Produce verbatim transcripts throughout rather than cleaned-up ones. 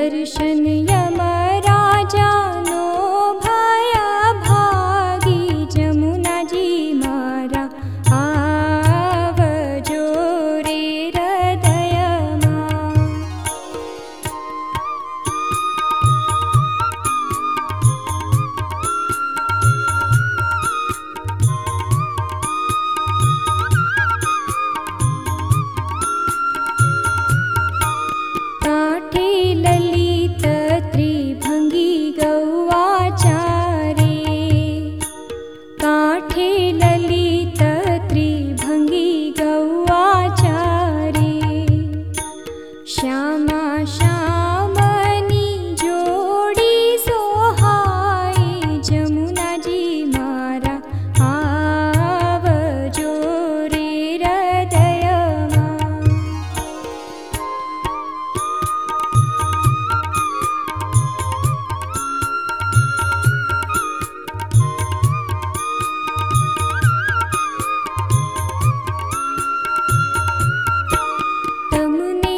दर्शन यमराजानो भया भागी जमुना जी मारा आवजो रे हृदयमा। काठे ललित त्रिभंगी गौआचारे, काठे ललित त्रिभंगी गौआचारे, श्यामा श्यामनी जोड़ी सोहाए जमुना जी मारा आवजो रे हृदयमा। तमने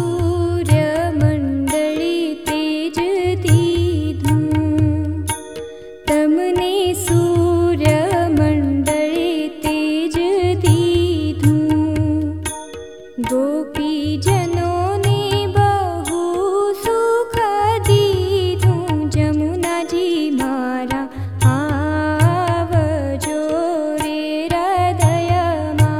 सूर्यमंडळे तेज दीधुं, तमने सूर्यमंडळे तेज दीधुं, गोपीजनों ने बहु सुख दीधुं जमुना जी मारा आवजो रे हृदयमा।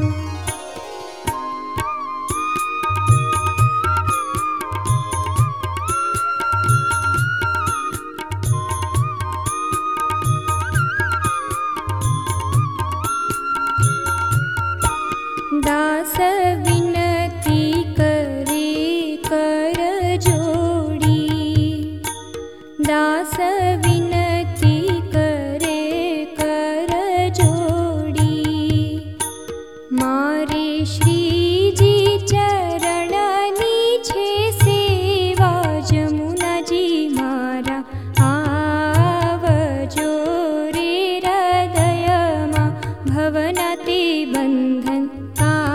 दास विनती करे कर जोड़ी, दास विनती करे कर जोड़ी, मारे श्री जी चरणनी छे सेवा जमुना जी मारा आवजो रे हृदयमा। भवना ते बंधन